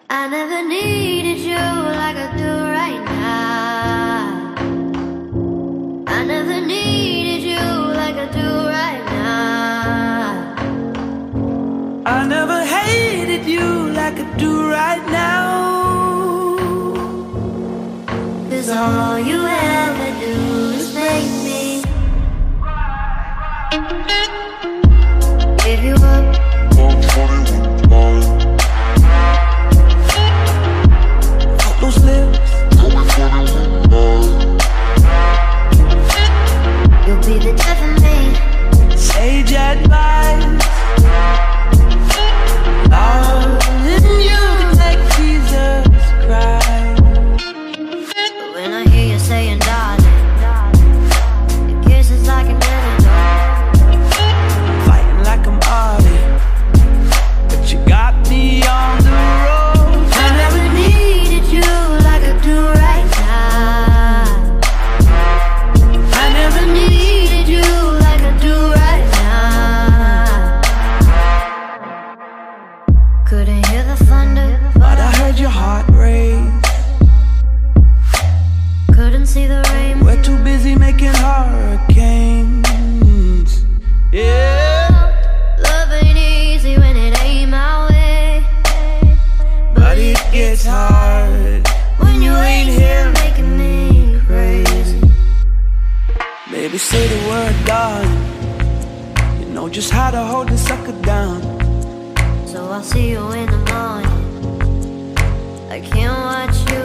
I never needed you like I do right now. I never needed you like I do right now. I never hated you like I do right now. 'Cause all you ever do is make me give you up. Those lips, You'll be the death of me. sage advice. Darling, you can make Jesus cry. But when I hear you saying darling, your kiss is like an antidote. Fighting like I'm Artie, but you got me on the road. I never needed you like I do right now. I never needed you like I do right now. Couldn't hear the thunder, But I heard your heart race. couldn't see the rain. We're too busy making hurricanes. Yeah, Love ain't easy when it ain't my way, but it gets hard when you ain't here making me crazy. Baby, say the word, darling. You know just how to hold the sucker down. So I'll see you in the morning. I can't watch you